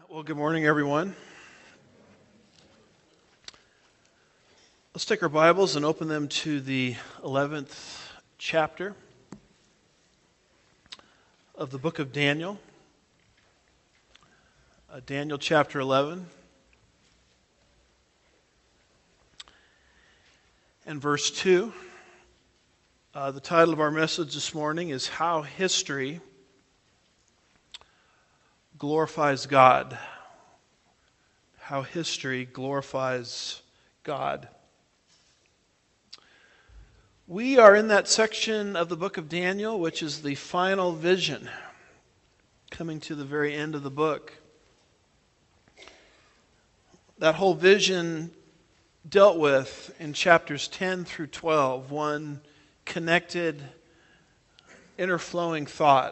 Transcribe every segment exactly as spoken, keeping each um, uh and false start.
Well, good morning, everyone. Let's take our Bibles and open them to the eleventh chapter of the book of Daniel. Uh, Daniel chapter eleven and verse two. Uh, the title of our message this morning is How History Glorifies God. How history glorifies God. We are in that section of the book of Daniel, which is the final vision, coming to the very end of the book. That whole vision dealt with in chapters ten through twelve, one connected, interflowing thought.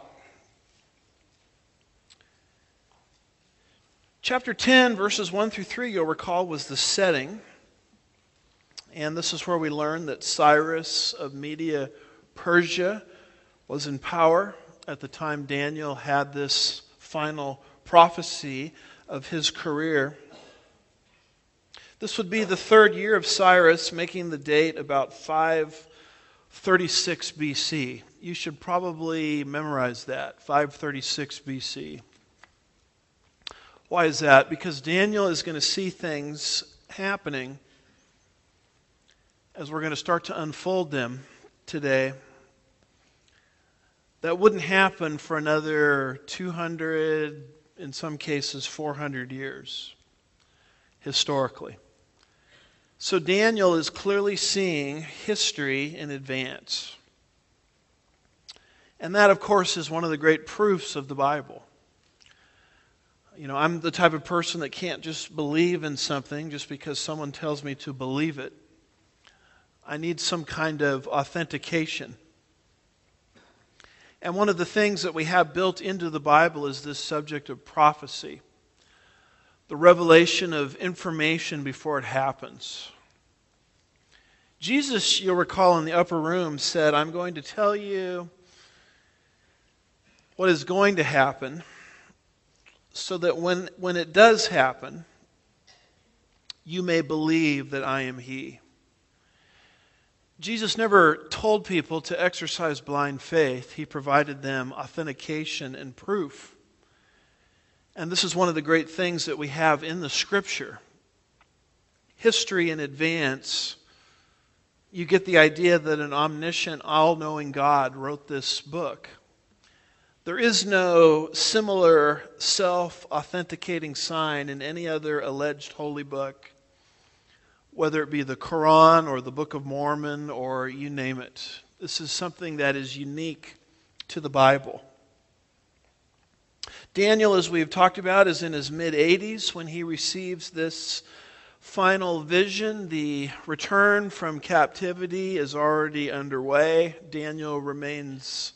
Chapter ten, verses one through three, you'll recall, was the setting. And this is where we learn that Cyrus of Media Persia was in power at the time Daniel had this final prophecy of his career. This would be the third year of Cyrus, making the date about five thirty-six B C. You should probably memorize that, five thirty-six B C. Why is that? Because Daniel is going to see things happening as we're going to start to unfold them today that wouldn't happen for another two hundred, in some cases four hundred years, historically. So Daniel is clearly seeing history in advance. And that, of course, is one of the great proofs of the Bible. You know, I'm the type of person that can't just believe in something just because someone tells me to believe it. I need some kind of authentication. And one of the things that we have built into the Bible is this subject of prophecy. The revelation of information before it happens. Jesus, you'll recall in the upper room, said, I'm going to tell you what is going to happen, so that when, when it does happen, you may believe that I am He. Jesus never told people to exercise blind faith. He provided them authentication and proof. And this is one of the great things that we have in the Scripture. History in advance. You get the idea that an omniscient, all-knowing God wrote this book. There is no similar self-authenticating sign in any other alleged holy book, whether it be the Quran or the Book of Mormon or you name it. This is something that is unique to the Bible. Daniel, as we've talked about, is in his mid-eighties when he receives this final vision. The return from captivity is already underway. Daniel remains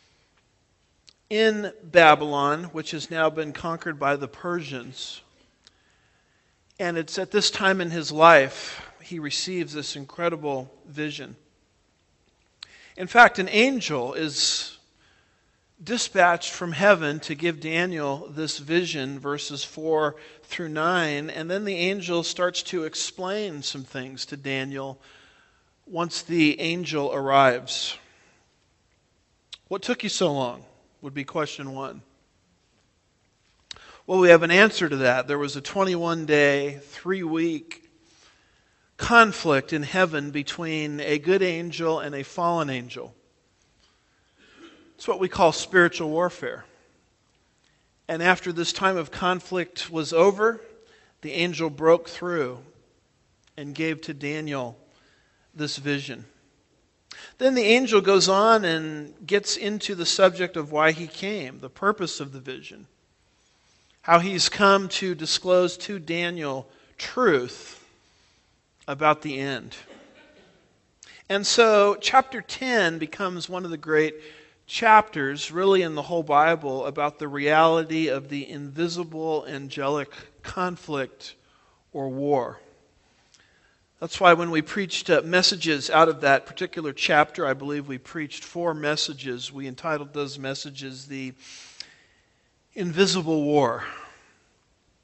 in Babylon, which has now been conquered by the Persians. And it's at this time in his life he receives this incredible vision. In fact, an angel is dispatched from heaven to give Daniel this vision, verses four through nine, and then the angel starts to explain some things to Daniel once the angel arrives. What took you so long? Would be question one. Well, we have an answer to that. There was a twenty-one day, three-week conflict in heaven between a good angel and a fallen angel. It's what we call spiritual warfare. And after this time of conflict was over, the angel broke through and gave to Daniel this vision. Then the angel goes on and gets into the subject of why he came, the purpose of the vision. How he's come to disclose to Daniel truth about the end. And so chapter ten becomes one of the great chapters, really in the whole Bible, about the reality of the invisible angelic conflict or war. That's why when we preached uh, messages out of that particular chapter, I believe we preached four messages. We entitled those messages The Invisible War.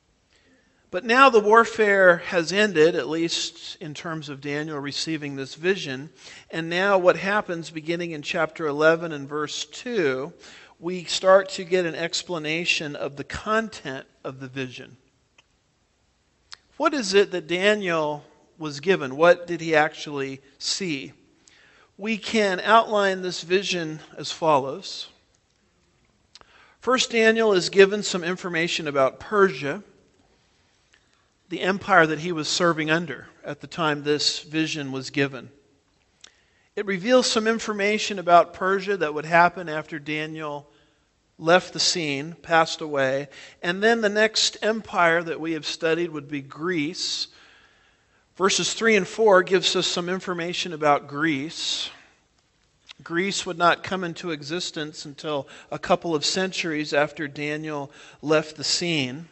But now the warfare has ended, at least in terms of Daniel receiving this vision. And now what happens beginning in chapter eleven and verse two, we start to get an explanation of the content of the vision. What is it that Daniel was given? What did he actually see? We can outline this vision as follows. First, Daniel is given some information about Persia, the empire that he was serving under at the time this vision was given. It reveals some information about Persia that would happen after Daniel left the scene, passed away. And then the next empire that we have studied would be Greece. Verses three and four gives us some information about Greece. Greece would not come into existence until a couple of centuries after Daniel left the scene.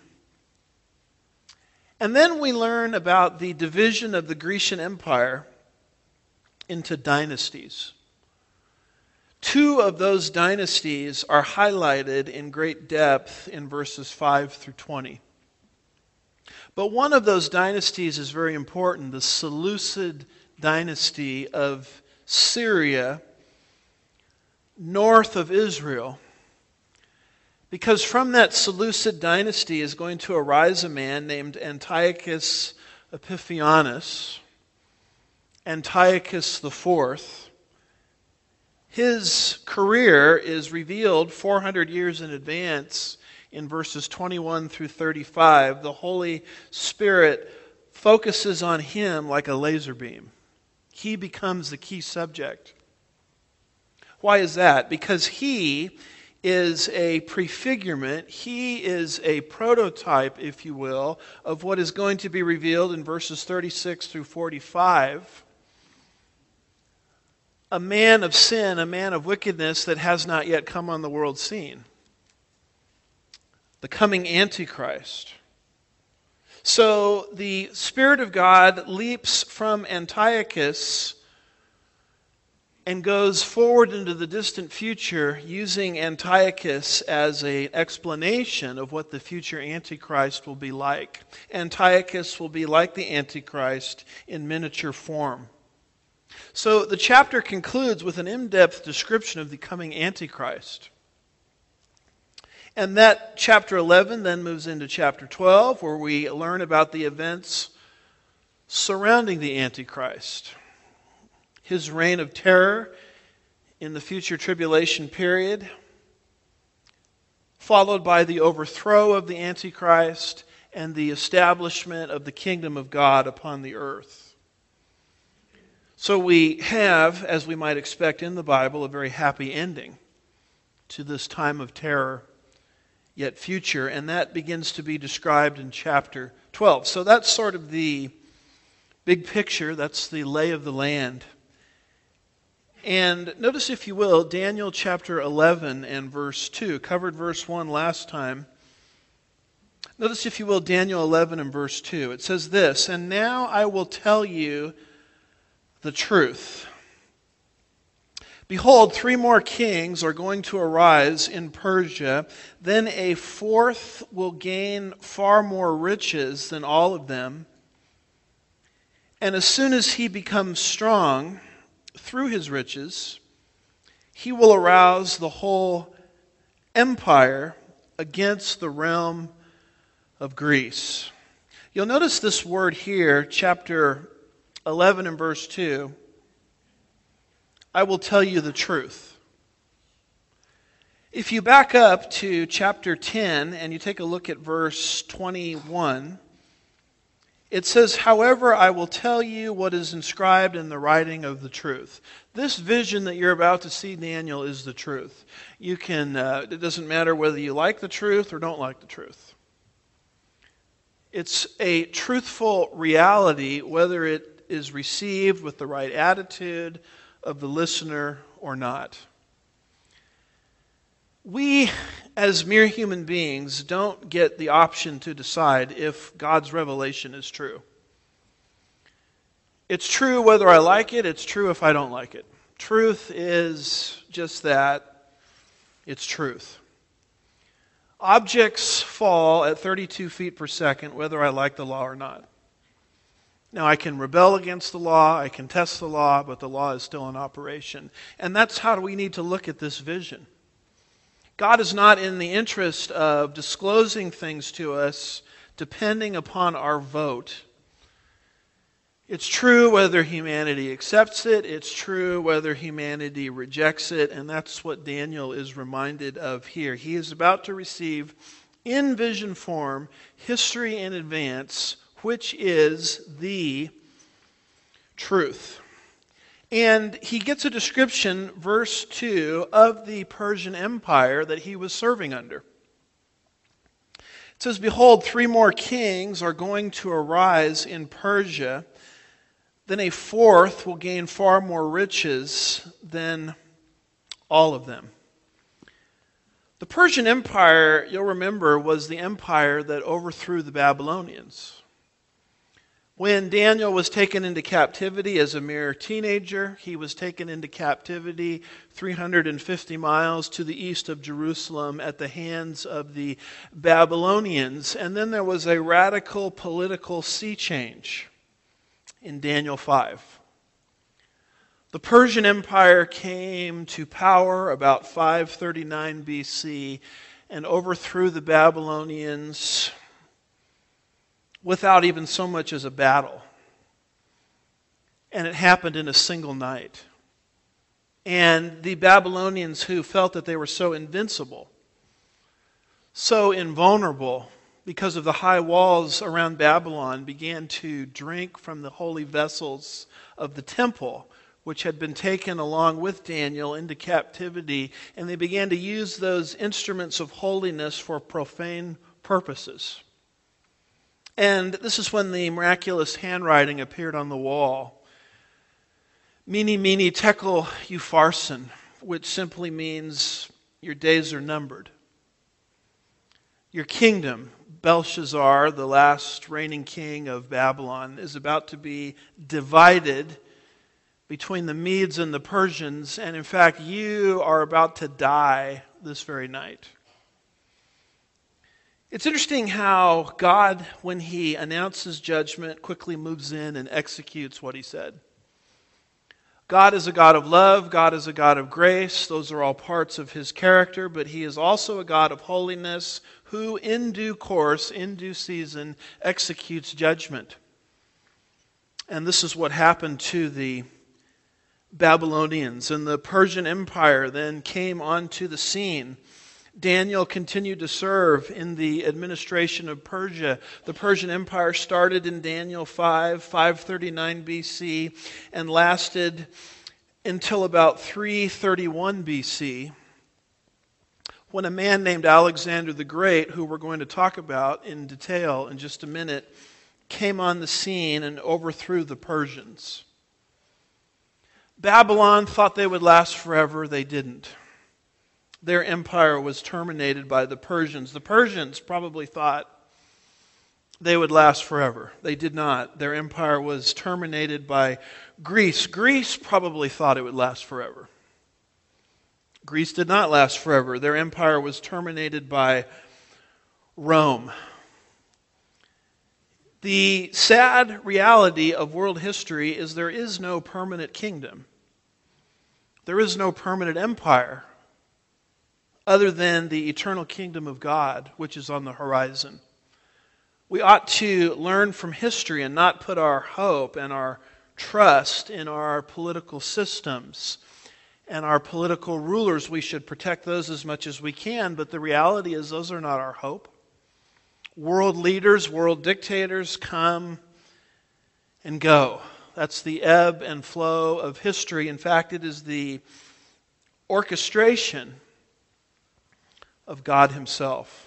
And then we learn about the division of the Grecian Empire into dynasties. Two of those dynasties are highlighted in great depth in verses five through twenty. But one of those dynasties is very important, the Seleucid dynasty of Syria, north of Israel. Because from that Seleucid dynasty is going to arise a man named Antiochus Epiphanes, Antiochus the Fourth. His career is revealed four hundred years in advance in verses twenty-one through thirty-five. The Holy Spirit focuses on him like a laser beam. He becomes the key subject. Why is that? Because he is a prefigurement, he is a prototype, if you will, of what is going to be revealed in verses thirty-six through forty-five. A man of sin, a man of wickedness that has not yet come on the world scene. The coming Antichrist. So the Spirit of God leaps from Antiochus and goes forward into the distant future using Antiochus as an explanation of what the future Antichrist will be like. Antiochus will be like the Antichrist in miniature form. So the chapter concludes with an in-depth description of the coming Antichrist. And that chapter eleven then moves into chapter twelve, where we learn about the events surrounding the Antichrist. His reign of terror in the future tribulation period, followed by the overthrow of the Antichrist and the establishment of the kingdom of God upon the earth. So we have, as we might expect in the Bible, a very happy ending to this time of terror, yet future, and that begins to be described in chapter twelve. So that's sort of the big picture, that's the lay of the land. And notice, if you will, Daniel chapter eleven and verse two. Covered verse one last time. Notice, if you will, Daniel eleven and verse two. It says this, "And now I will tell you the truth. Behold, three more kings are going to arise in Persia. Then a fourth will gain far more riches than all of them. And as soon as he becomes strong through his riches, he will arouse the whole empire against the realm of Greece." You'll notice this word here, chapter eleven and verse two. I will tell you the truth. If you back up to chapter ten and you take a look at verse twenty-one, it says, "However, I will tell you what is inscribed in the writing of the truth." This vision that you're about to see, Daniel, is the truth. You can, uh, it doesn't matter whether you like the truth or don't like the truth. It's a truthful reality, whether it is received with the right attitude of the listener or not. We, as mere human beings, don't get the option to decide if God's revelation is true. It's true whether I like it, it's true if I don't like it. Truth is just that, it's truth. Objects fall at thirty-two feet per second, whether I like the law or not. Now, I can rebel against the law, I can test the law, but the law is still in operation. And that's how we need to look at this vision. God is not in the interest of disclosing things to us depending upon our vote. It's true whether humanity accepts it, it's true whether humanity rejects it, and that's what Daniel is reminded of here. He is about to receive, in vision form, history in advance, which is the truth. And he gets a description, verse two, of the Persian Empire that he was serving under. It says, "Behold, three more kings are going to arise in Persia. Then a fourth will gain far more riches than all of them." The Persian Empire, you'll remember, was the empire that overthrew the Babylonians. When Daniel was taken into captivity as a mere teenager, he was taken into captivity three hundred fifty miles to the east of Jerusalem at the hands of the Babylonians. And then there was a radical political sea change in Daniel five. The Persian Empire came to power about five thirty-nine B C and overthrew the Babylonians without even so much as a battle. And it happened in a single night. And the Babylonians, who felt that they were so invincible, so invulnerable, because of the high walls around Babylon, began to drink from the holy vessels of the temple, which had been taken along with Daniel into captivity, and they began to use those instruments of holiness for profane purposes. And this is when the miraculous handwriting appeared on the wall. Mene, mene, tekel, upharsin, which simply means your days are numbered. Your kingdom, Belshazzar, the last reigning king of Babylon, is about to be divided between the Medes and the Persians, and in fact, you are about to die this very night. It's interesting how God, when He announces judgment, quickly moves in and executes what He said. God is a God of love. God is a God of grace. Those are all parts of His character, but He is also a God of holiness who, in due course, in due season, executes judgment. And this is what happened to the Babylonians. And the Persian Empire then came onto the scene. Daniel continued to serve in the administration of Persia. The Persian Empire started in Daniel five, five thirty-nine B C, and lasted until about three thirty-one B C, when a man named Alexander the Great, who we're going to talk about in detail in just a minute, came on the scene and overthrew the Persians. Babylon thought they would last forever. They didn't. Their empire was terminated by the Persians. The Persians probably thought they would last forever. They did not. Their empire was terminated by Greece. Greece probably thought it would last forever. Greece did not last forever. Their empire was terminated by Rome. The sad reality of world history is there is no permanent kingdom. There is no permanent empire other than the eternal kingdom of God, which is on the horizon. We ought to learn from history and not put our hope and our trust in our political systems and our political rulers. We should protect those as much as we can, but the reality is those are not our hope. World leaders, world dictators come and go. That's the ebb and flow of history. In fact, it is the orchestration of God Himself.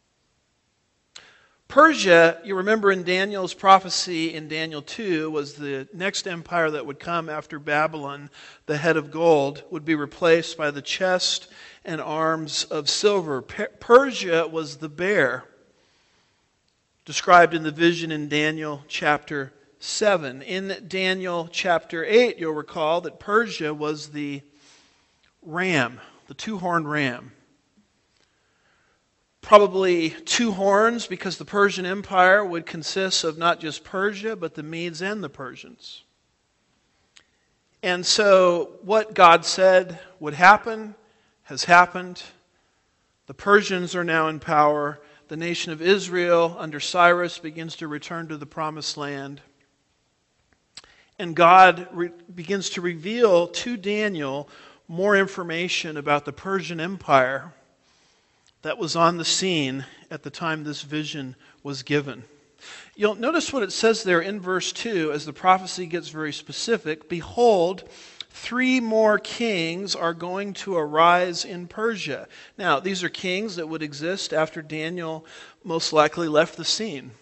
Persia, you remember in Daniel's prophecy in Daniel two, was the next empire that would come after Babylon. The head of gold would be replaced by the chest and arms of silver. Persia was the bear, described in the vision in Daniel chapter seven. In Daniel chapter eight, you'll recall that Persia was the ram, the two-horned ram. Probably two horns, because the Persian Empire would consist of not just Persia, but the Medes and the Persians. And so what God said would happen has happened. The Persians are now in power. The nation of Israel under Cyrus begins to return to the promised land. And God re- begins to reveal to Daniel more information about the Persian Empire that was on the scene at the time this vision was given. You'll notice what it says there in verse two as the prophecy gets very specific. Behold, three more kings are going to arise in Persia. Now, these are kings that would exist after Daniel most likely left the scene.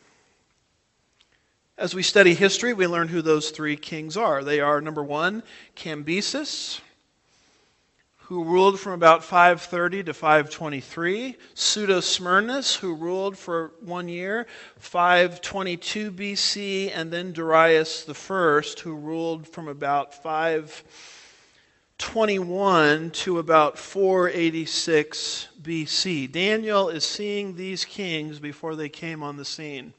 As we study history, we learn who those three kings are. They are, number one, Cambyses, who ruled from about five thirty to five twenty-three. Pseudo-Smyrnus, who ruled for one year, five twenty-two B C. And then Darius the First, who ruled from about five twenty-one to about four eighty-six B C. Daniel is seeing these kings before they came on the scene.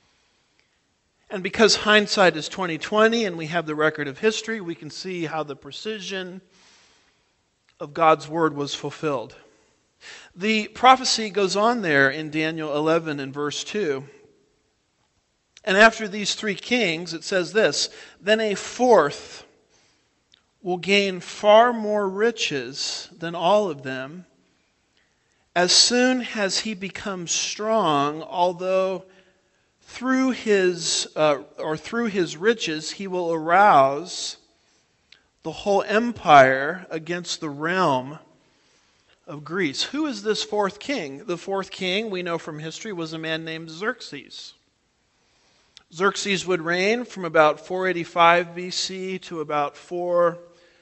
And because hindsight is twenty twenty and we have the record of history, we can see how the precision of God's word was fulfilled. The prophecy goes on there in Daniel eleven and verse two. And after these three kings, it says this, then a fourth will gain far more riches than all of them, as soon as he becomes strong, although through his uh, or through his riches he will arouse the whole empire against the realm of Greece. Who is this fourth king? The fourth king, we know from history, was a man named Xerxes. Xerxes would reign from about four eighty-five B C to about four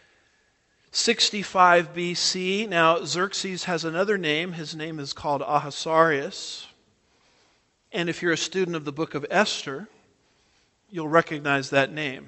sixty-five B C. Now, Xerxes has another name. His name is called Ahasuerus. And if you're a student of the book of Esther, you'll recognize that name.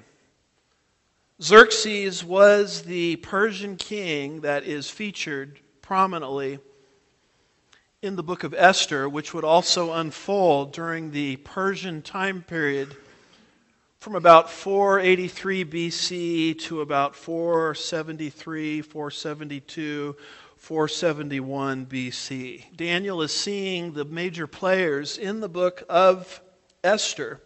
Xerxes was the Persian king that is featured prominently in the book of Esther, which would also unfold during the Persian time period from about four eighty-three B C to about four seventy-three, four seventy-two, four seventy-one B C. Daniel is seeing the major players in the book of Esther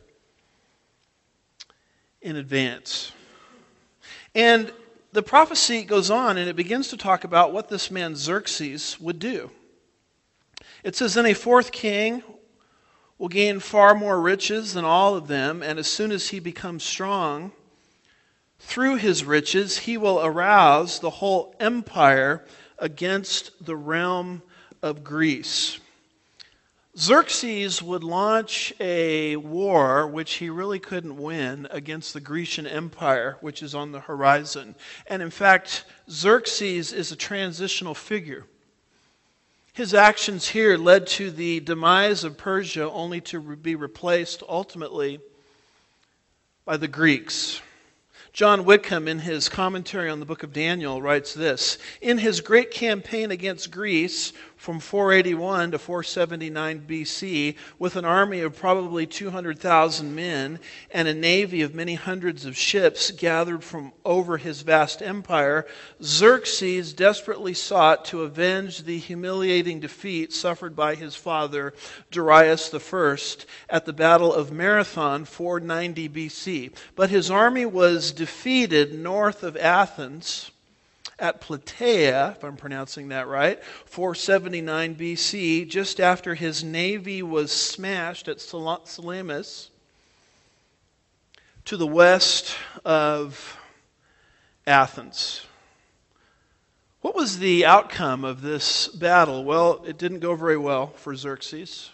in advance. And the prophecy goes on and it begins to talk about what this man Xerxes would do. It says, then a fourth king will gain far more riches than all of them, and as soon as he becomes strong, through his riches he will arouse the whole empire against the realm of Greece. Xerxes would launch a war which he really couldn't win against the Grecian Empire, which is on the horizon. And in fact, Xerxes is a transitional figure. His actions here led to the demise of Persia, only to be replaced ultimately by the Greeks. John Whitcomb, in his commentary on the book of Daniel, writes this, in his great campaign against Greece from four eighty-one to four seventy-nine B C, with an army of probably two hundred thousand men and a navy of many hundreds of ships gathered from over his vast empire, Xerxes desperately sought to avenge the humiliating defeat suffered by his father, Darius the First, at the Battle of Marathon, four ninety B C. But his army was defeated north of Athens at Plataea, if I'm pronouncing that right, four seventy-nine B C, just after his navy was smashed at Salamis to the west of Athens. What was the outcome of this battle? Well, it didn't go very well for Xerxes,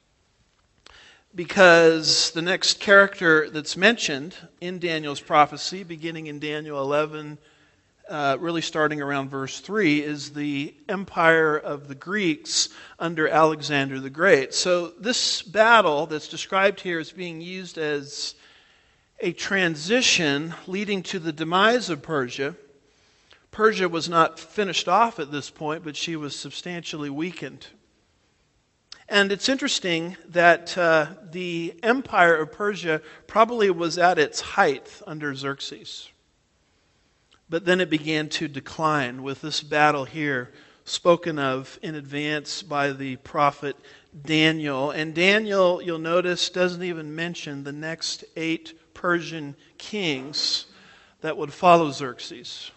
because the next character that's mentioned in Daniel's prophecy, beginning in Daniel eleven, Uh, really starting around verse three, is the empire of the Greeks under Alexander the Great. So this battle that's described here is being used as a transition leading to the demise of Persia. Persia was not finished off at this point, but she was substantially weakened. And it's interesting that uh, the empire of Persia probably was at its height under Xerxes. But then it began to decline with this battle here spoken of in advance by the prophet Daniel. And Daniel, you'll notice, doesn't even mention the next eight Persian kings that would follow Xerxes.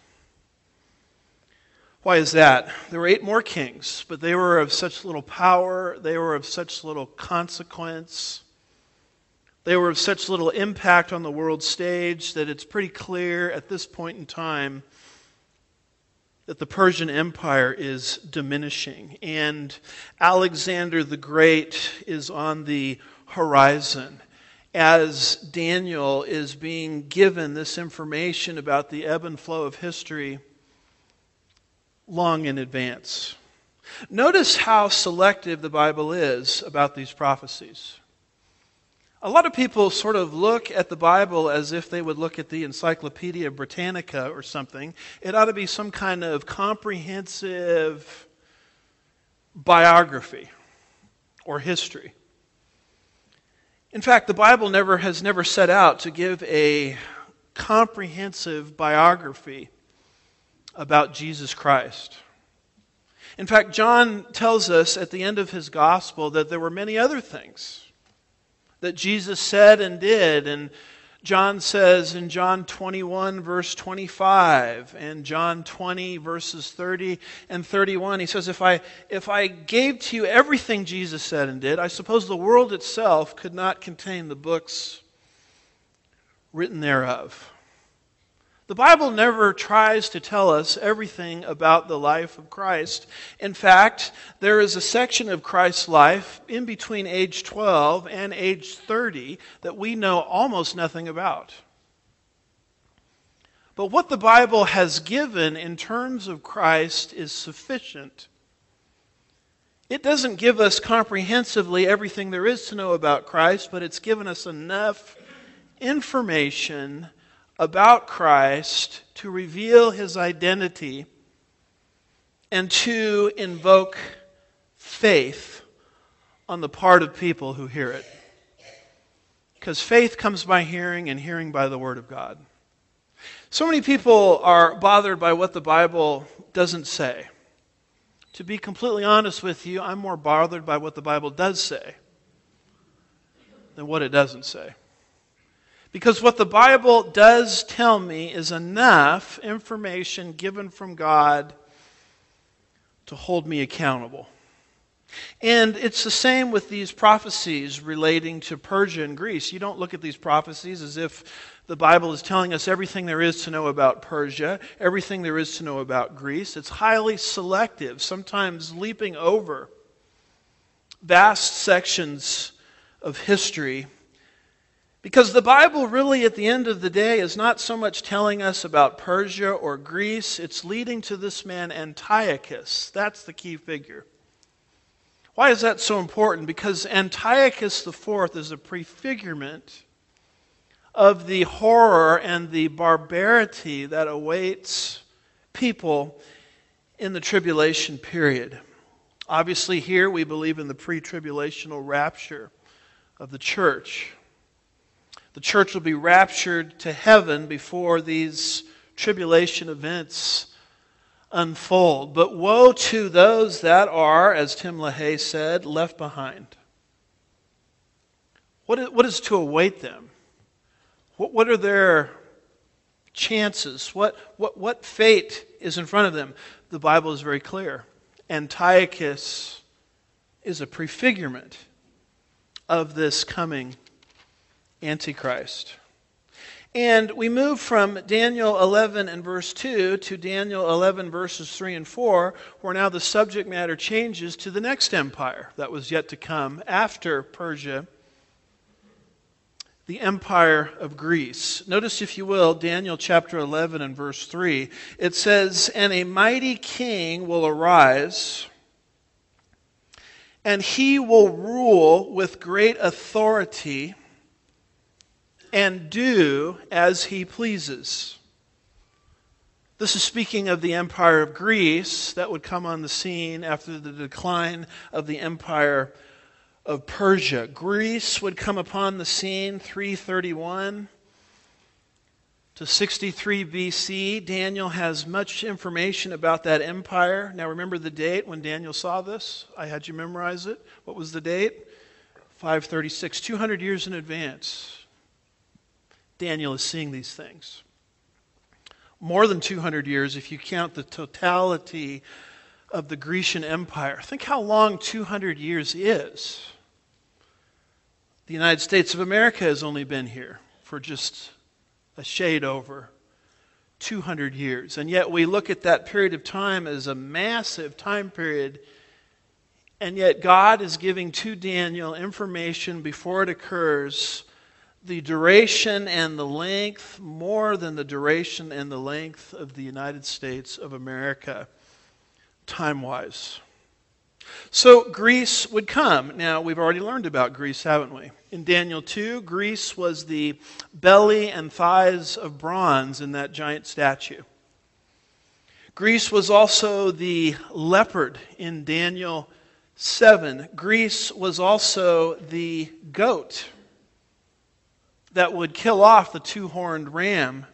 Why is that? There were eight more kings, but they were of such little power, they were of such little consequence, they were of such little impact on the world stage that it's pretty clear at this point in time that the Persian Empire is diminishing. And Alexander the Great is on the horizon as Daniel is being given this information about the ebb and flow of history long in advance. Notice how selective the Bible is about these prophecies. A lot of people sort of look at the Bible as if they would look at the Encyclopedia Britannica or something. It ought to be some kind of comprehensive biography or history. In fact, the Bible never has never set out to give a comprehensive biography about Jesus Christ. In fact, John tells us at the end of his gospel that there were many other things that Jesus said and did. And John says in John twenty-one, verse twenty-five, and John twenty, verses thirty and thirty-one, he says, if I, if I gave to you everything Jesus said and did, I suppose the world itself could not contain the books written thereof. The Bible never tries to tell us everything about the life of Christ. In fact, there is a section of Christ's life in between age twelve and age thirty that we know almost nothing about. But what the Bible has given in terms of Christ is sufficient. It doesn't give us comprehensively everything there is to know about Christ, but it's given us enough information about Christ to reveal His identity and to invoke faith on the part of people who hear it. Because faith comes by hearing and hearing by the Word of God. So many people are bothered by what the Bible doesn't say. To be completely honest with you, I'm more bothered by what the Bible does say than what it doesn't say. Because what the Bible does tell me is enough information given from God to hold me accountable. And it's the same with these prophecies relating to Persia and Greece. You don't look at these prophecies as if the Bible is telling us everything there is to know about Persia, everything there is to know about Greece. It's highly selective, sometimes leaping over vast sections of history. Because the Bible really, at the end of the day, is not so much telling us about Persia or Greece. It's leading to this man Antiochus. That's the key figure. Why is that so important? Because Antiochus the Fourth is a prefigurement of the horror and the barbarity that awaits people in the tribulation period. Obviously, here we believe in the pre-tribulational rapture of the church. The church will be raptured to heaven before these tribulation events unfold. But woe to those that are, as Tim LaHaye said, left behind. What is, what is to await them? What, what are their chances? What, what, what fate is in front of them? The Bible is very clear. Antiochus is a prefigurement of this coming Antichrist. And we move from Daniel eleven and verse two to Daniel eleven verses three and four, where now the subject matter changes to the next empire that was yet to come after Persia, the empire of Greece. Notice, if you will, Daniel chapter eleven and verse three. It says, "And a mighty king will arise, and he will rule with great authority and do as he pleases." This is speaking of the empire of Greece that would come on the scene after the decline of the empire of Persia. Greece would come upon the scene three thirty-one to sixty-three B C. Daniel has much information about that empire. Now remember the date when Daniel saw this? I had you memorize it. What was the date? five thirty-six, two hundred years in advance. Daniel is seeing these things. More than two hundred years if you count the totality of the Grecian Empire. Think how long two hundred years is. The United States of America has only been here for just a shade over two hundred years. And yet we look at that period of time as a massive time period. And yet God is giving to Daniel information before it occurs, the duration and the length, more than the duration and the length of the United States of America, time-wise. So Greece would come. Now, we've already learned about Greece, haven't we? In Daniel two, Greece was the belly and thighs of bronze in that giant statue. Greece was also the leopard in Daniel seven. Greece was also the goat that would kill off the two-horned ram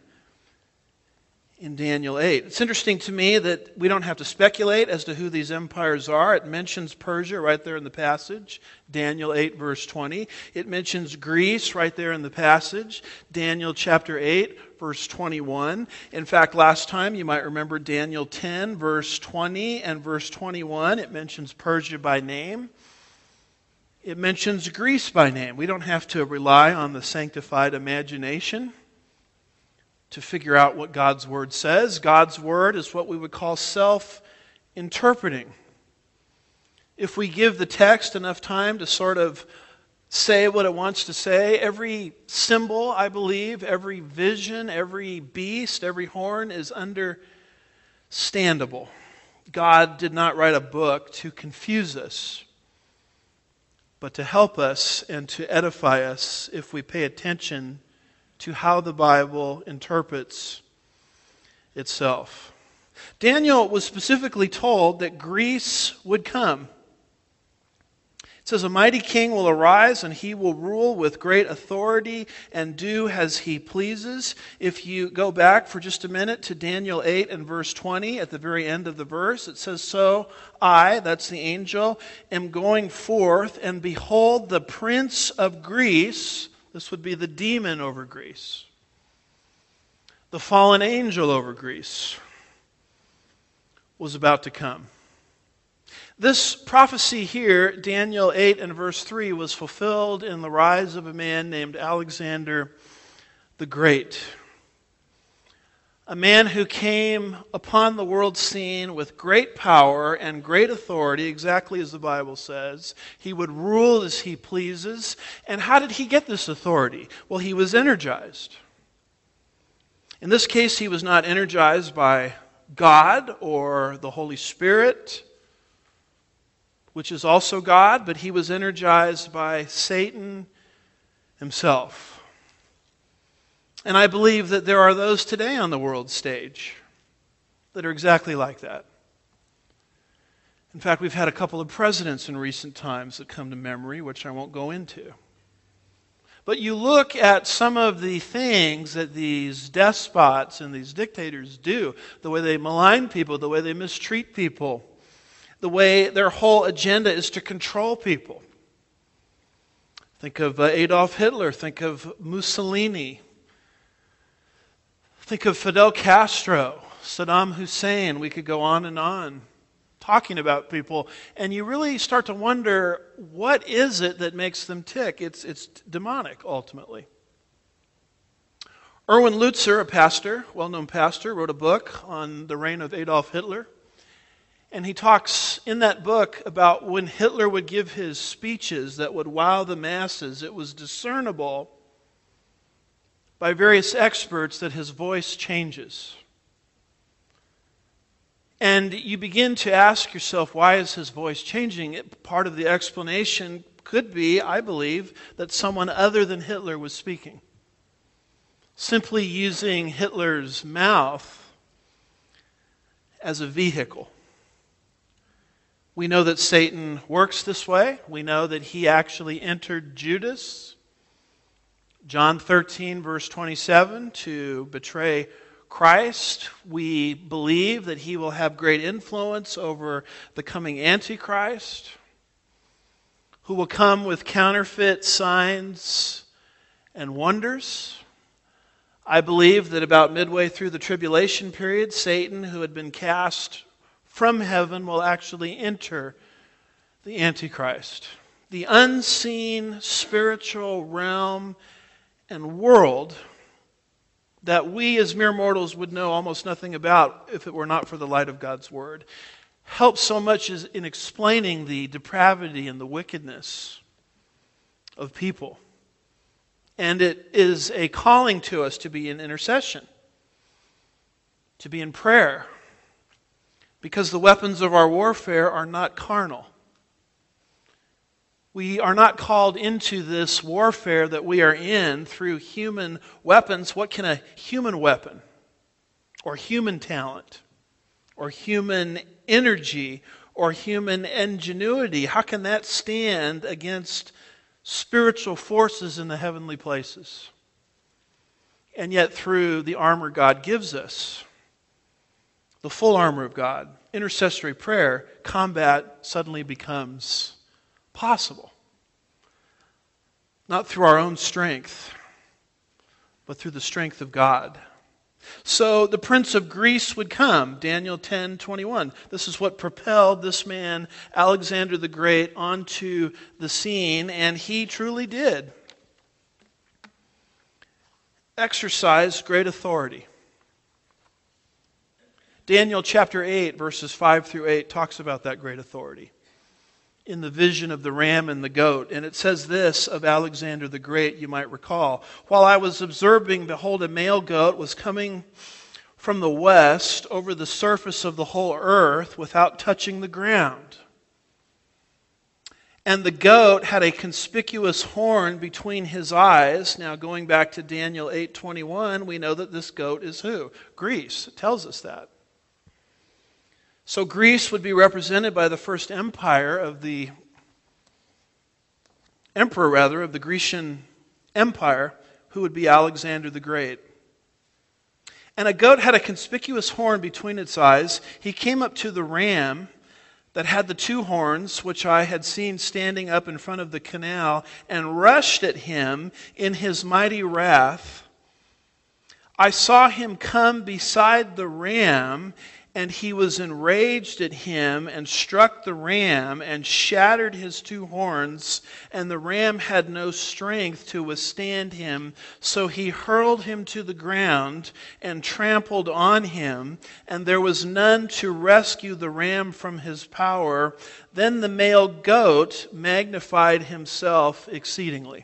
in Daniel eight. It's interesting to me that we don't have to speculate as to who these empires are. It mentions Persia right there in the passage, Daniel eight verse twenty. It mentions Greece right there in the passage, Daniel chapter eight verse twenty-one. In fact, last time you might remember Daniel ten verse twenty and verse twenty-one. It mentions Persia by name. It mentions Greece by name. We don't have to rely on the sanctified imagination to figure out what God's Word says. God's Word is what we would call self-interpreting. If we give the text enough time to sort of say what it wants to say, every symbol, I believe, every vision, every beast, every horn is understandable. God did not write a book to confuse us, but to help us and to edify us if we pay attention to how the Bible interprets itself. Daniel was specifically told that Greece would come. It says, a mighty king will arise and he will rule with great authority and do as he pleases. If you go back for just a minute to Daniel eight and verse twenty, at the very end of the verse, it says, so I, that's the angel, am going forth, and behold, the prince of Greece, this would be the demon over Greece, the fallen angel over Greece, was about to come. This prophecy here, Daniel eight and verse three, was fulfilled in the rise of a man named Alexander the Great. A man who came upon the world scene with great power and great authority, exactly as the Bible says. He would rule as he pleases. And how did he get this authority? Well, he was energized. In this case, he was not energized by God or the Holy Spirit, which is also God, but he was energized by Satan himself. And I believe that there are those today on the world stage that are exactly like that. In fact, we've had a couple of presidents in recent times that come to memory, which I won't go into. But you look at some of the things that these despots and these dictators do, the way they malign people, the way they mistreat people, the way their whole agenda is to control people. Think of uh, Adolf Hitler, think of Mussolini, think of Fidel Castro, Saddam Hussein. We could go on and on talking about people, and you really start to wonder, what is it that makes them tick? It's, it's demonic, ultimately. Erwin Lutzer, a pastor, well-known pastor, wrote a book on the reign of Adolf Hitler. And he talks in that book about when Hitler would give his speeches that would wow the masses, it was discernible by various experts that his voice changes. And you begin to ask yourself, why is his voice changing? It, part of the explanation could be, I believe, that someone other than Hitler was speaking. Simply using Hitler's mouth as a vehicle. We know that Satan works this way. We know that he actually entered Judas, John thirteen, verse twenty-seven, to betray Christ. We believe that he will have great influence over the coming Antichrist, who will come with counterfeit signs and wonders. I believe that about midway through the tribulation period, Satan, who had been cast from heaven, will actually enter the Antichrist. The unseen spiritual realm and world that we as mere mortals would know almost nothing about if it were not for the light of God's Word, helps so much in explaining the depravity and the wickedness of people. And it is a calling to us to be in intercession, to be in prayer, because the weapons of our warfare are not carnal. We are not called into this warfare that we are in through human weapons. What can a human weapon or human talent or human energy or human ingenuity, how can that stand against spiritual forces in the heavenly places? And yet through the armor God gives us, the full armor of God, intercessory prayer, combat suddenly becomes possible. Not through our own strength, but through the strength of God. So the prince of Greece would come, Daniel ten twenty-one. This is what propelled this man, Alexander the Great, onto the scene, and he truly did exercise great authority. Daniel chapter eight, verses five through eight, talks about that great authority in the vision of the ram and the goat. And it says this of Alexander the Great, you might recall. While I was observing, behold, a male goat was coming from the west over the surface of the whole earth without touching the ground. And the goat had a conspicuous horn between his eyes. Now, going back to Daniel eight twenty-one, we know that this goat is who? Greece. It tells us that. So Greece would be represented by the first empire of the emperor, rather, of the Grecian Empire, who would be Alexander the Great. And a goat had a conspicuous horn between its eyes. He came up to the ram that had the two horns, which I had seen standing up in front of the canal, and rushed at him in his mighty wrath. I saw him come beside the ram, and he was enraged at him and struck the ram and shattered his two horns, and the ram had no strength to withstand him. So he hurled him to the ground and trampled on him, and there was none to rescue the ram from his power. Then the male goat magnified himself exceedingly.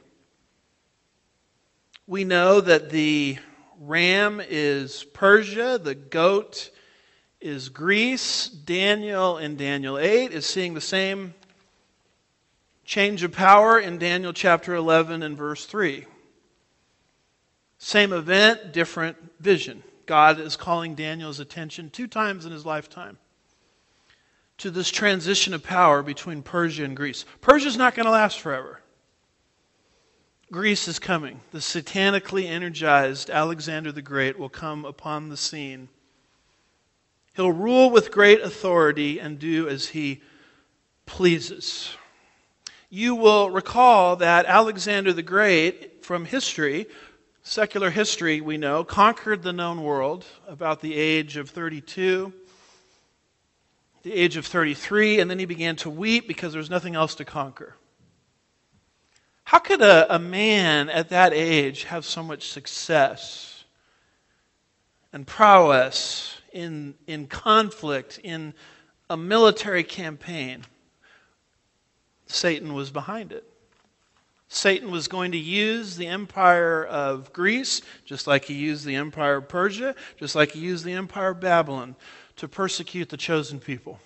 We know that the ram is Persia, the goat is Greece. Daniel in Daniel eight is seeing the same change of power in Daniel chapter eleven and verse three. Same event, different vision. God is calling Daniel's attention two times in his lifetime to this transition of power between Persia and Greece. Persia's not going to last forever. Greece is coming. The satanically energized Alexander the Great will come upon the scene. He'll rule with great authority and do as he pleases. You will recall that Alexander the Great, from history, secular history we know, conquered the known world about the age of thirty-two, the age of thirty-three, and then he began to weep because there was nothing else to conquer. How could a, a man at that age have so much success and prowess in, in conflict, in a military campaign? Satan was behind it. Satan was going to use the empire of Greece, just like he used the empire of Persia, just like he used the empire of Babylon, to persecute the chosen people.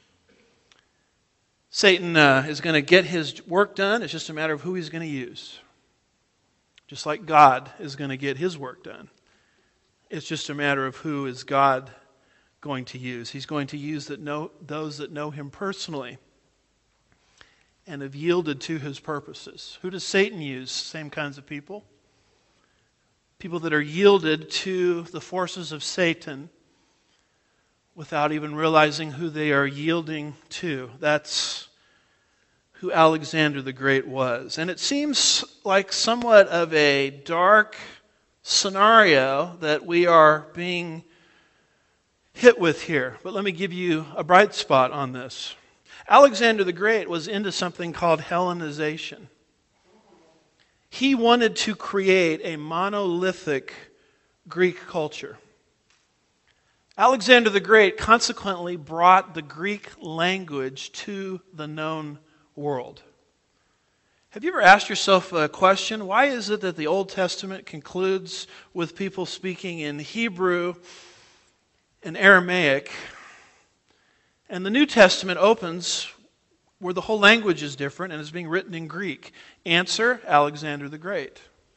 Satan uh, is going to get his work done. It's just a matter of who he's going to use. Just like God is going to get his work done. It's just a matter of who is God going to use. He's going to use that know, those that know him personally and have yielded to his purposes. Who does Satan use? Same kinds of people. People that are yielded to the forces of Satan without even realizing who they are yielding to. That's who Alexander the Great was. And it seems like somewhat of a dark scenario that we are being hit with here. But let me give you a bright spot on this. Alexander the Great was into something called Hellenization. He wanted to create a monolithic Greek culture. Alexander the Great consequently brought the Greek language to the known world. Have you ever asked yourself a question? Why is it that the Old Testament concludes with people speaking in Hebrew and Aramaic, and the New Testament opens where the whole language is different and is being written in Greek? Answer, Alexander the Great.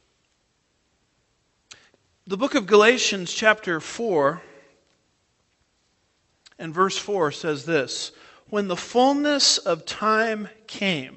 The book of Galatians chapter four and verse four says this: when the fullness of time came,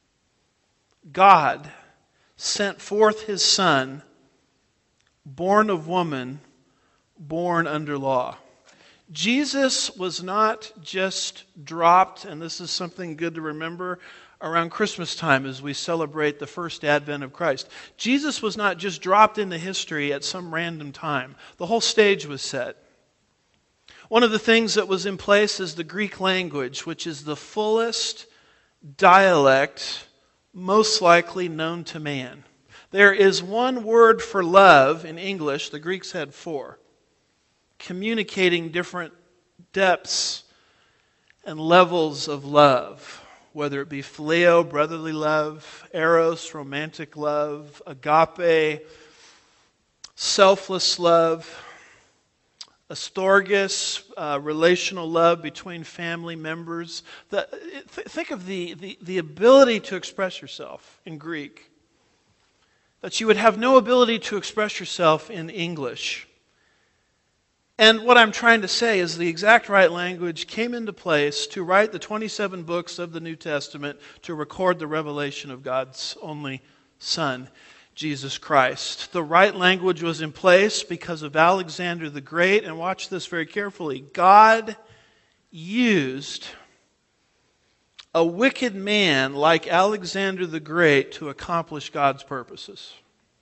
God sent forth his Son, born of woman, born under law. Jesus was not just dropped, and this is something good to remember around Christmas time as we celebrate the first advent of Christ. Jesus was not just dropped into history at some random time. The whole stage was set. One of the things that was in place is the Greek language, which is the fullest dialect most likely known to man. There is one word for love in English. The Greeks had four, communicating different depths and levels of love, whether it be phileo, brotherly love, eros, romantic love, agape, selfless love, astorgis, uh, relational love between family members. The, th- think of the, the, the ability to express yourself in Greek, that you would have no ability to express yourself in English. And what I'm trying to say is the exact right language came into place to write the twenty-seven books of the New Testament, to record the revelation of God's only Son, Jesus Christ. The right language was in place because of Alexander the Great, and watch this very carefully. God used a wicked man like Alexander the Great to accomplish God's purposes.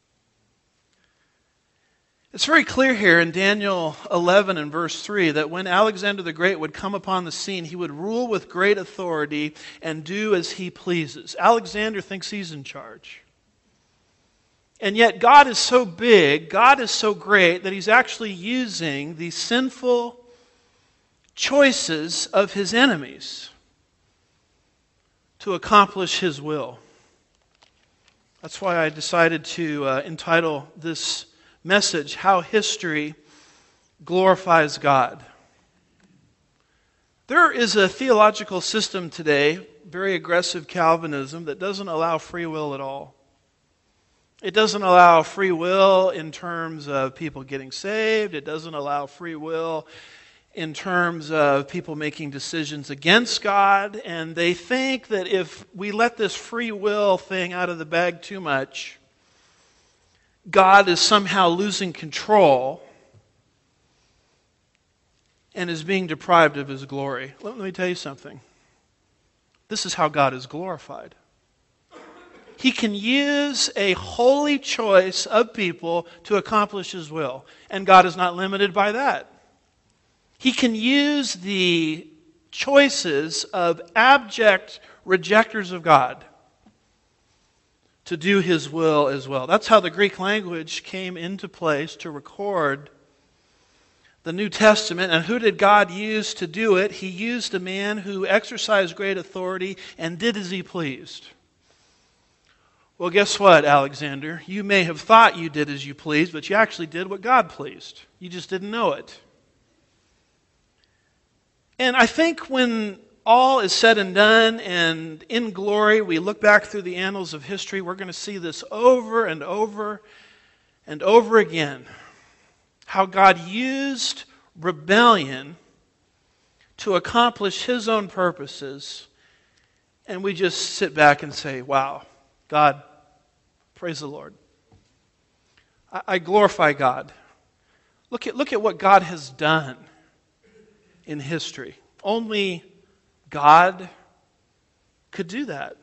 It's very clear here in Daniel eleven and verse three that when Alexander the Great would come upon the scene, he would rule with great authority and do as he pleases. Alexander thinks he's in charge. And yet God is so big, God is so great, that he's actually using the sinful choices of his enemies to accomplish his will. That's why I decided to uh, entitle this message, How History Glorifies God. There is a theological system today, very aggressive Calvinism, that doesn't allow free will at all. It doesn't allow free will in terms of people getting saved. It doesn't allow free will in terms of people making decisions against God. And they think that if we let this free will thing out of the bag too much, God is somehow losing control and is being deprived of his glory. Let me tell you something. This is how God is glorified. He can use a holy choice of people to accomplish his will. And God is not limited by that. He can use the choices of abject rejectors of God to do his will as well. That's how the Greek language came into place to record the New Testament. And who did God use to do it? He used a man who exercised great authority and did as he pleased. Well, guess what, Alexander? You may have thought you did as you pleased, but you actually did what God pleased. You just didn't know it. And I think when all is said and done, and in glory, we look back through the annals of history, we're going to see this over and over and over again. How God used rebellion to accomplish his own purposes, and we just sit back and say, wow, God, praise the Lord. I, I glorify God. Look at, look at what God has done in history. Only God could do that.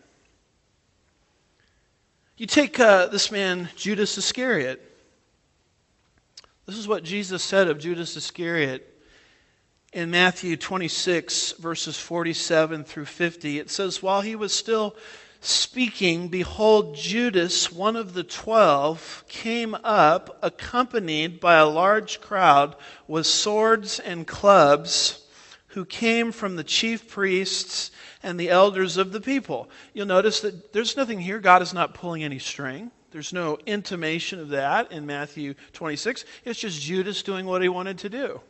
You take uh, this man, Judas Iscariot. This is what Jesus said of Judas Iscariot in Matthew twenty-six, verses forty-seven through fifty. It says, while he was still speaking, behold, Judas, one of the twelve, came up, accompanied by a large crowd with swords and clubs, who came from the chief priests and the elders of the people. You'll notice that there's nothing here. God is not pulling any string. There's no intimation of that in Matthew twenty-six. It's just Judas doing what he wanted to do.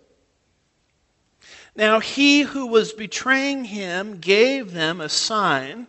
Now, he who was betraying him gave them a sign,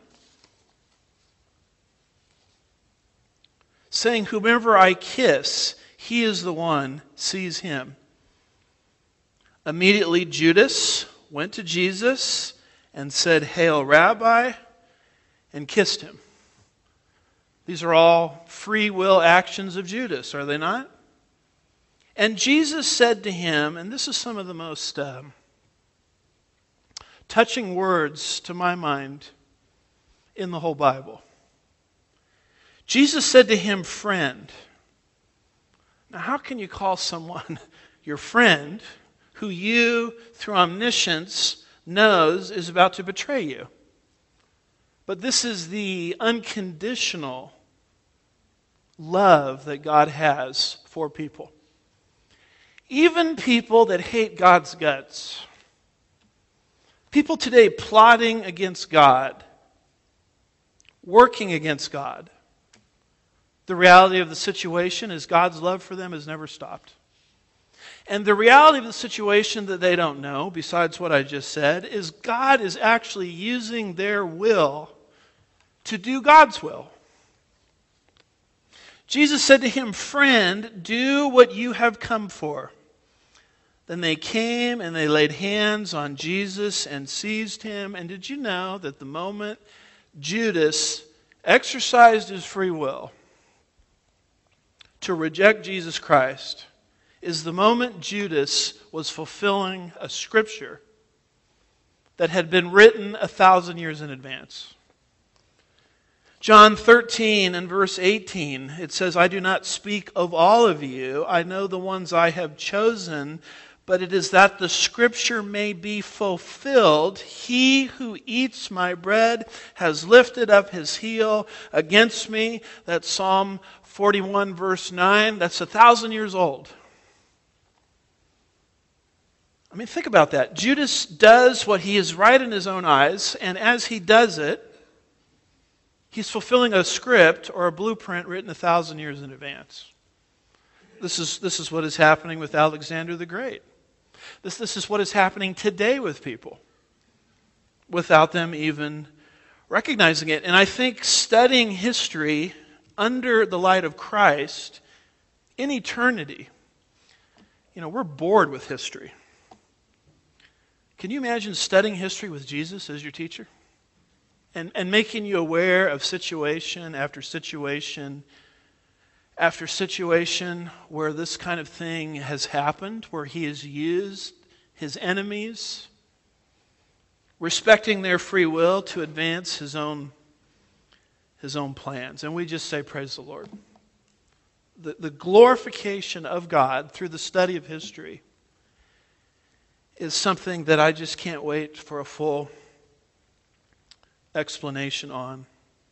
saying, whomever I kiss, he is the one, seize him. Immediately Judas went to Jesus and said, Hail, Rabbi, and kissed him. These are all free will actions of Judas, are they not? And Jesus said to him, and this is some of the most um, touching words to my mind in the whole Bible. Jesus said to him, friend. Now, how can you call someone your friend who you, through omniscience, knows is about to betray you? But this is the unconditional love that God has for people. Even people that hate God's guts. People today plotting against God, working against God. The reality of the situation is God's love for them has never stopped. And the reality of the situation that they don't know, besides what I just said, is God is actually using their will to do God's will. Jesus said to him, friend, do what you have come for. Then they came and they laid hands on Jesus and seized him. And did you know that the moment Judas exercised his free will to reject Jesus Christ is the moment Judas was fulfilling a scripture that had been written a thousand years in advance. John thirteen and verse eighteen, it says, I do not speak of all of you. I know the ones I have chosen, but it is that the scripture may be fulfilled. He who eats my bread has lifted up his heel against me. That's Psalm forty-one verse nine. That's a thousand years old. I mean, think about that. Judas does what he is right in his own eyes, and as he does it, he's fulfilling a script or a blueprint written a thousand years in advance. This is, this is what is happening with Alexander the Great. This, this is what is happening today with people without them even recognizing it. And I think studying history under the light of Christ in eternity, you know, we're bored with history. Can you imagine studying history with Jesus as your teacher? And, and making you aware of situation after situation after situation where this kind of thing has happened, where he has used his enemies, respecting their free will to advance his own, his own plans. And we just say, praise the Lord. The, the glorification of God through the study of history is something that I just can't wait for a full explanation on.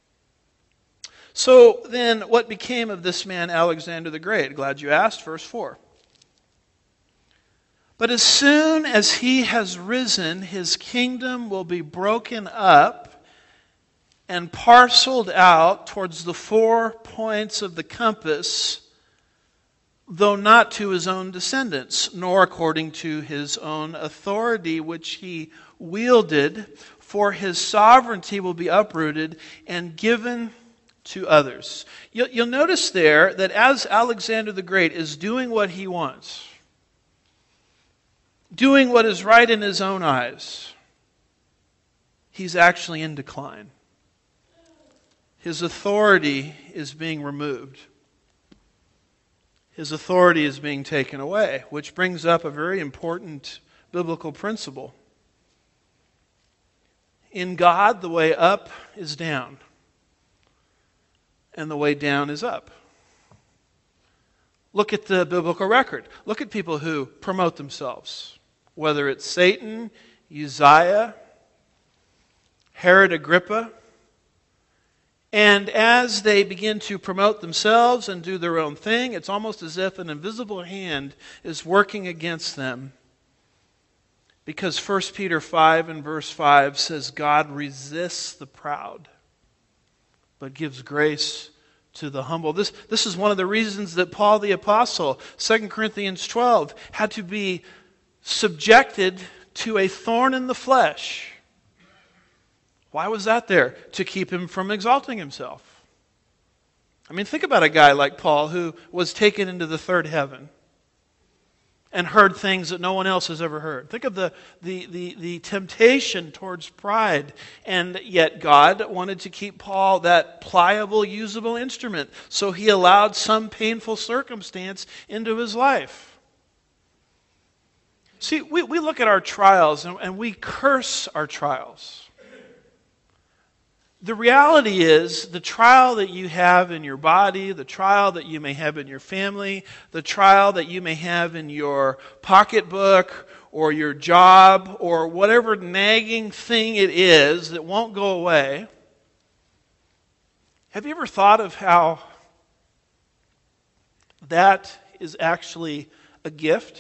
So then, what became of this man Alexander the Great? Glad you asked. Verse four. But as soon as he has risen, his kingdom will be broken up and parceled out towards the four points of the compass, though not to his own descendants, nor according to his own authority which he wielded, for his sovereignty will be uprooted and given to others. You'll, you'll notice there that as Alexander the Great is doing what he wants, doing what is right in his own eyes, he's actually in decline. His authority is being removed. His authority is being taken away, which brings up a very important biblical principle. In God, the way up is down, and the way down is up. Look at the biblical record. Look at people who promote themselves, whether it's Satan, Uzziah, Herod Agrippa. And as they begin to promote themselves and do their own thing, it's almost as if an invisible hand is working against them. Because First Peter five and verse five says, God resists the proud, but gives grace to the humble. This, this is one of the reasons that Paul the Apostle, Second Corinthians twelve, had to be subjected to a thorn in the flesh. Why was that there? To keep him from exalting himself. I mean, think about a guy like Paul who was taken into the third heaven and heard things that no one else has ever heard. Think of the, the, the, the temptation towards pride. And yet God wanted to keep Paul that pliable, usable instrument. So he allowed some painful circumstance into his life. See, we, we look at our trials and, and we curse our trials. The reality is, the trial that you have in your body, the trial that you may have in your family, the trial that you may have in your pocketbook or your job or whatever nagging thing it is that won't go away. Have you ever thought of how that is actually a gift?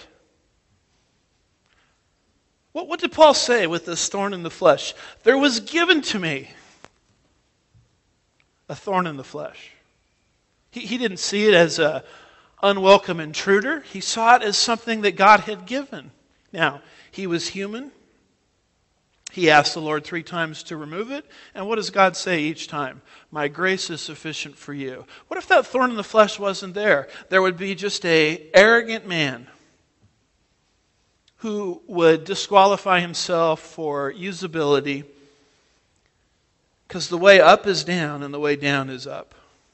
What, what did Paul say with this thorn in the flesh? There was given to me a thorn in the flesh. He, he didn't see it as an unwelcome intruder. He saw it as something that God had given. Now, he was human. He asked the Lord three times to remove it. And what does God say each time? My grace is sufficient for you. What if that thorn in the flesh wasn't there? There would be just an arrogant man who would disqualify himself for usability, because the way up is down and the way down is up.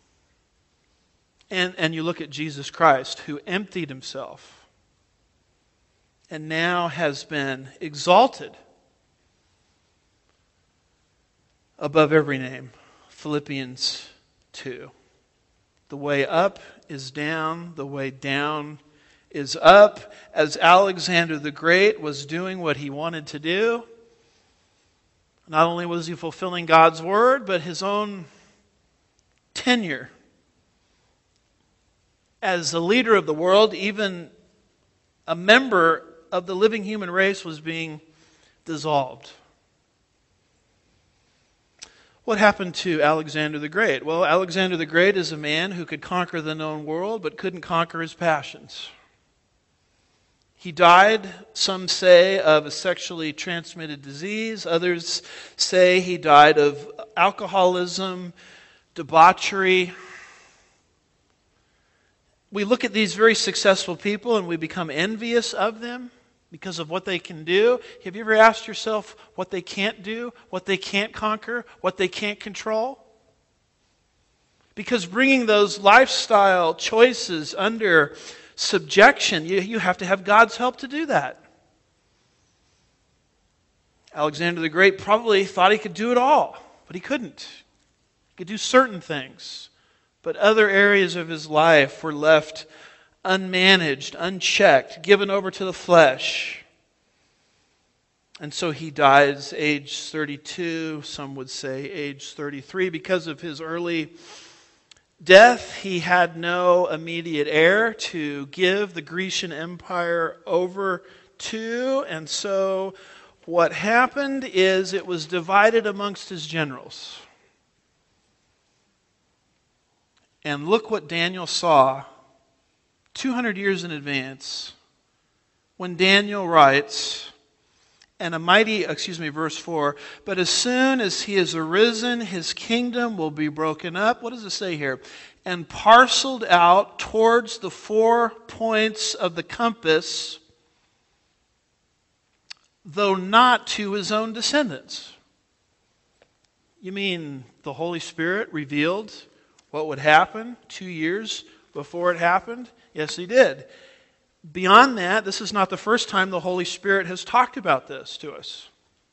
And, and you look at Jesus Christ, who emptied himself and now has been exalted above every name. Philippians two. The way up is down, the way down is up. As Alexander the Great was doing what he wanted to do, not only was he fulfilling God's word, but his own tenure as the leader of the world, even a member of the living human race, was being dissolved. What happened to Alexander the Great? Well, Alexander the Great is a man who could conquer the known world, but couldn't conquer his passions. He died, some say, of a sexually transmitted disease. Others say he died of alcoholism, debauchery. We look at these very successful people and we become envious of them because of what they can do. Have you ever asked yourself what they can't do, what they can't conquer, what they can't control? Because bringing those lifestyle choices under subjection, you, you have to have God's help to do that. Alexander the Great probably thought he could do it all, but he couldn't. He could do certain things, but other areas of his life were left unmanaged, unchecked, given over to the flesh. And so he dies age thirty-two, some would say age thirty-three, because of his early death. He had no immediate heir to give the Grecian Empire over to, and so what happened is it was divided amongst his generals. And look what Daniel saw two hundred years in advance when Daniel writes, and a mighty, excuse me, verse four, but as soon as he is arisen, his kingdom will be broken up. What does it say here? And parceled out towards the four points of the compass, though not to his own descendants. You mean the Holy Spirit revealed what would happen two years before it happened? Yes, he did. Beyond that, this is not the first time the Holy Spirit has talked about this to us.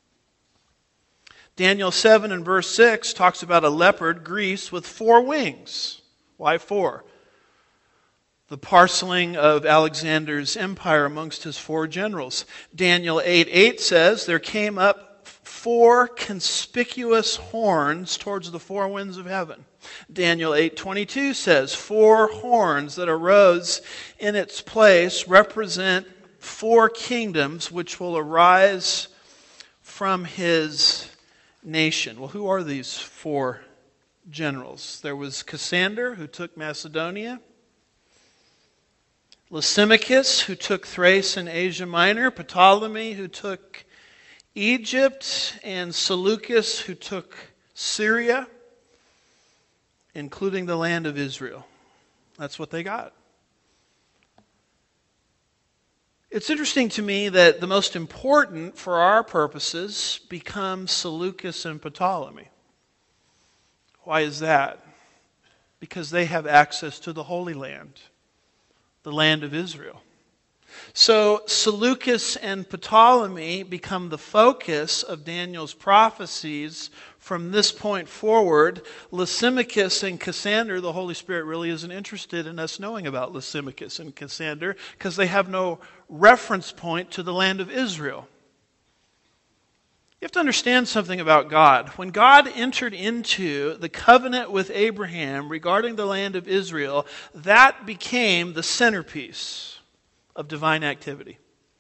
Daniel seven and verse six talks about a leopard, Greece, with four wings. Why four? The parceling of Alexander's empire amongst his four generals. Daniel eight eight says, there came up four conspicuous horns towards the four winds of heaven. Daniel eight twenty-two says, four horns that arose in its place represent four kingdoms which will arise from his nation. Well, who are these four generals? There was Cassander, who took Macedonia. Lysimachus, who took Thrace and Asia Minor. Ptolemy, who took Egypt. And Seleucus, who took Syria, including the land of Israel. That's what they got. It's interesting to me that the most important for our purposes become Seleucus and Ptolemy. Why is that? Because they have access to the Holy Land, the land of Israel. So Seleucus and Ptolemy become the focus of Daniel's prophecies from this point forward. Lysimachus and Cassander, the Holy Spirit really isn't interested in us knowing about Lysimachus and Cassander because they have no reference point to the land of Israel. You have to understand something about God. When God entered into the covenant with Abraham regarding the land of Israel, that became the centerpiece of divine activity.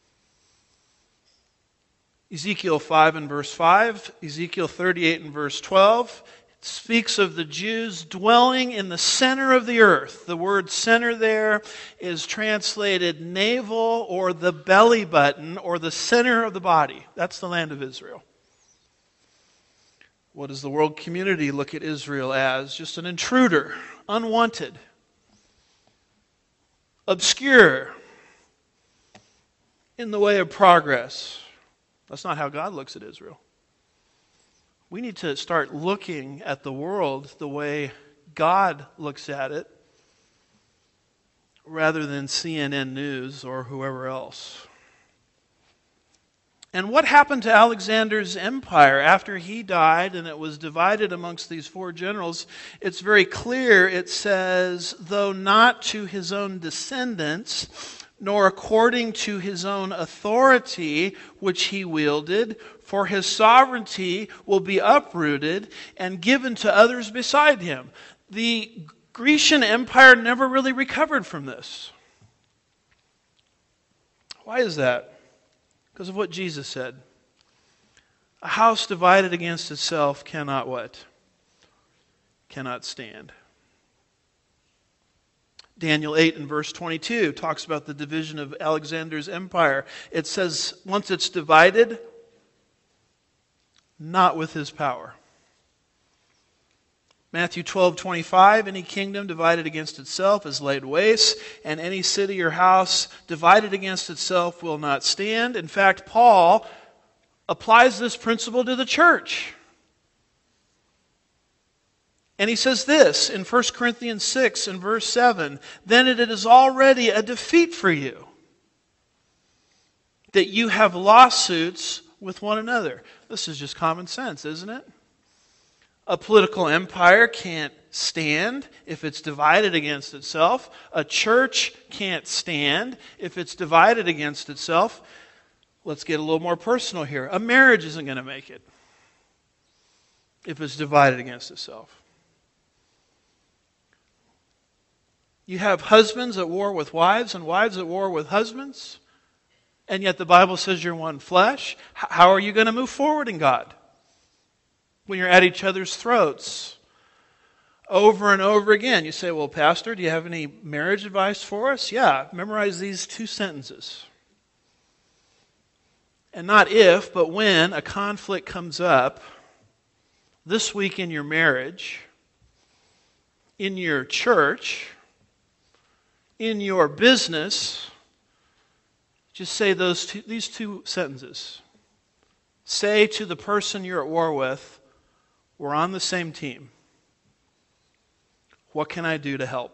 Ezekiel five and verse five, Ezekiel thirty-eight and verse twelve, it speaks of the Jews dwelling in the center of the earth. The word center there is translated navel or the belly button or the center of the body. That's the land of Israel. What does the world community look at Israel as? Just an intruder, unwanted, obscure, in the way of progress. That's not how God looks at Israel. We need to start looking at the world the way God looks at it, rather than C N N News or whoever else. And what happened to Alexander's empire after he died and it was divided amongst these four generals? It's very clear. It says, though not to his own descendants, nor according to his own authority which he wielded, for his sovereignty will be uprooted and given to others beside him. The Grecian Empire never really recovered from this. Why is that? Because of what Jesus said. A house divided against itself cannot what? Cannot stand. Daniel eight and verse twenty-two talks about the division of Alexander's empire. It says, once it's divided, not with his power. Matthew twelve twenty-five, any kingdom divided against itself is laid waste, and any city or house divided against itself will not stand. In fact, Paul applies this principle to the church. And he says this in First Corinthians six and verse seven, then it is already a defeat for you that you have lawsuits with one another. This is just common sense, isn't it? A political empire can't stand if it's divided against itself. A church can't stand if it's divided against itself. Let's get a little more personal here. A marriage isn't going to make it if it's divided against itself. You have husbands at war with wives and wives at war with husbands, and yet the Bible says you're one flesh. How are you going to move forward in God when you're at each other's throats over and over again? You say, well, Pastor, do you have any marriage advice for us? Yeah, memorize these two sentences. And not if, but when a conflict comes up this week in your marriage, in your church, in your business, just say those two, these two sentences. Say to the person you're at war with, we're on the same team. What can I do to help?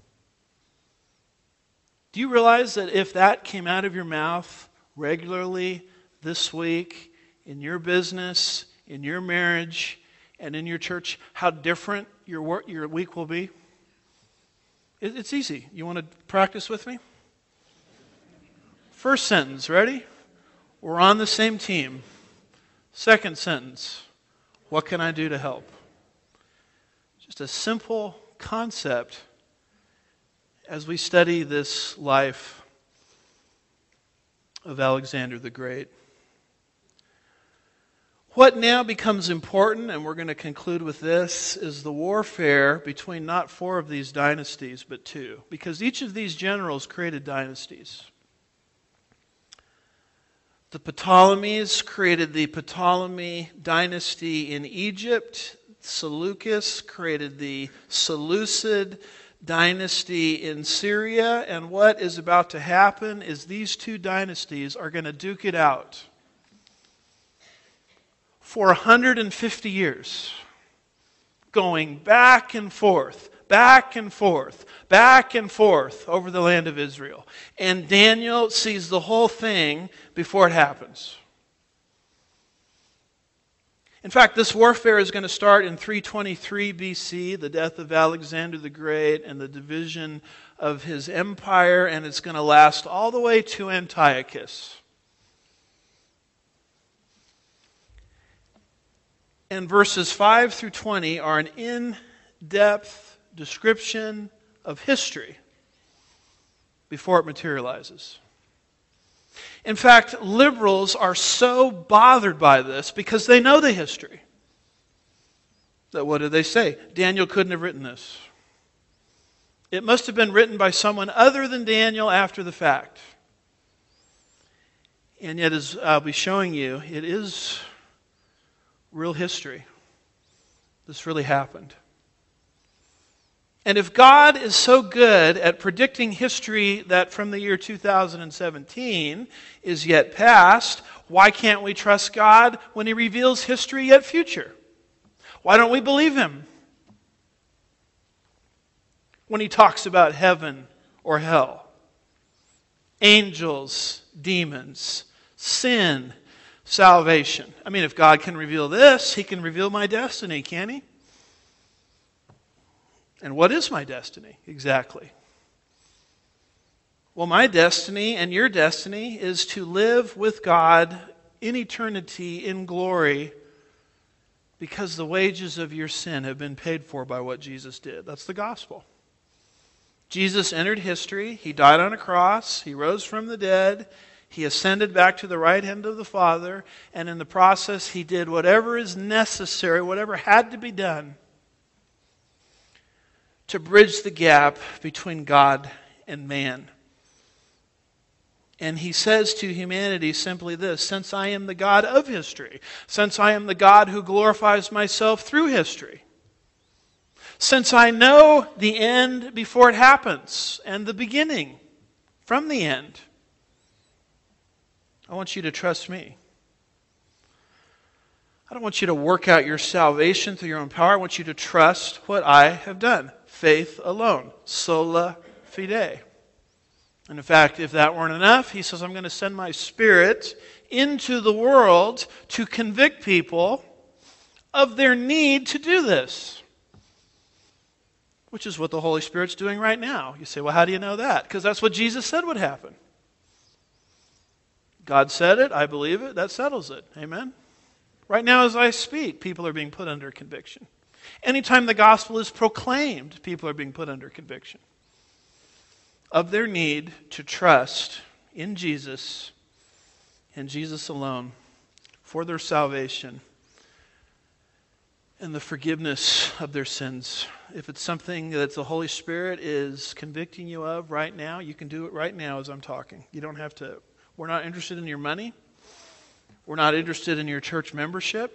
Do you realize that if that came out of your mouth regularly this week, in your business, in your marriage, and in your church, how different your work, your week will be? It, it's easy. You want to practice with me? First sentence, ready? We're on the same team. Second sentence, what can I do to help? Just a simple concept as we study this life of Alexander the Great. What now becomes important, and we're going to conclude with this, is the warfare between not four of these dynasties, but two. Because each of these generals created dynasties. The Ptolemies created the Ptolemy dynasty in Egypt. Seleucus created the Seleucid dynasty in Syria. And what is about to happen is these two dynasties are going to duke it out for one hundred fifty years, going back and forth, back and forth, back and forth over the land of Israel. And Daniel sees the whole thing before it happens. In fact, this warfare is going to start in three twenty-three B C, the death of Alexander the Great and the division of his empire, and it's going to last all the way to Antiochus. And verses five through twenty are an in-depth description of history before it materializes. In fact, liberals are so bothered by this because they know the history. That what did they say? Daniel couldn't have written this. It must have been written by someone other than Daniel after the fact. And yet, as I'll be showing you, it is real history. This really happened. And if God is so good at predicting history that from the year two thousand seventeen is yet past, why can't we trust God when He reveals history yet future? Why don't we believe Him when He talks about heaven or hell, angels, demons, sin, salvation? I mean, if God can reveal this, He can reveal my destiny, can't He? And what is my destiny exactly? Well, my destiny and your destiny is to live with God in eternity in glory because the wages of your sin have been paid for by what Jesus did. That's the gospel. Jesus entered history. He died on a cross. He rose from the dead. He ascended back to the right hand of the Father. And in the process, He did whatever is necessary, whatever had to be done to bridge the gap between God and man. And He says to humanity simply this: since I am the God of history, since I am the God who glorifies myself through history, since I know the end before it happens and the beginning from the end, I want you to trust me. I don't want you to work out your salvation through your own power. I want you to trust what I have done. Faith alone. Sola fide. And in fact, if that weren't enough, He says, I'm going to send my Spirit into the world to convict people of their need to do this. Which is what the Holy Spirit's doing right now. You say, well, how do you know that? Because that's what Jesus said would happen. God said it, I believe it, that settles it. Amen? Right now as I speak, people are being put under conviction. Anytime the gospel is proclaimed, people are being put under conviction of their need to trust in Jesus and Jesus alone for their salvation and the forgiveness of their sins. If it's something that the Holy Spirit is convicting you of right now, you can do it right now as I'm talking. You don't have to. We're not interested in your money. We're not interested in your church membership.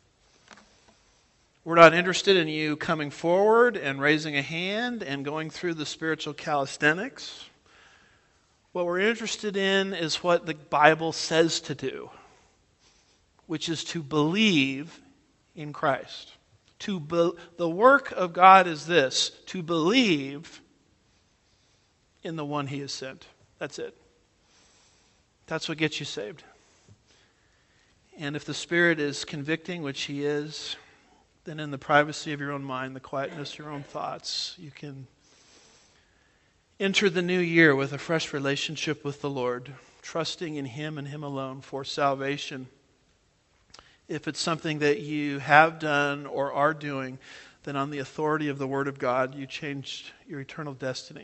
We're not interested in you coming forward and raising a hand and going through the spiritual calisthenics. What we're interested in is what the Bible says to do. which is to believe in Christ. To be, the work of God is this, to believe in the one he has sent. That's it. That's what gets you saved. And if the Spirit is convicting, which he is, then in the privacy of your own mind, the quietness of your own thoughts, you can enter the new year with a fresh relationship with the Lord, trusting in him and him alone for salvation. If it's something that you have done or are doing, then on the authority of the Word of God, you changed your eternal destiny.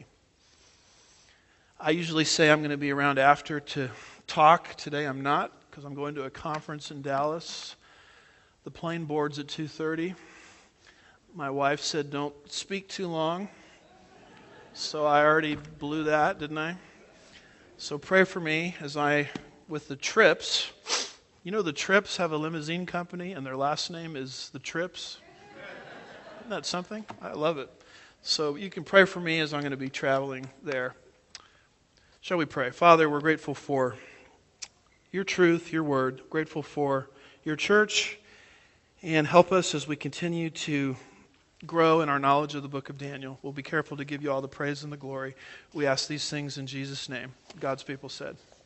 I usually say I'm going to be around after to talk. Today I'm not, because I'm going to a conference in Dallas. The plane board's at two thirty. My wife said don't speak too long. So I already blew that, didn't I? So pray for me as I, with the Trips. You know the Trips have a limousine company and their last name is the Trips? Isn't that something? I love it. So you can pray for me as I'm going to be traveling there. Shall we pray? Father, we're grateful for your truth, your word. Grateful for your church. And help us as we continue to grow in our knowledge of the book of Daniel. We'll be careful to give you all the praise and the glory. We ask these things in Jesus' name. God's people said.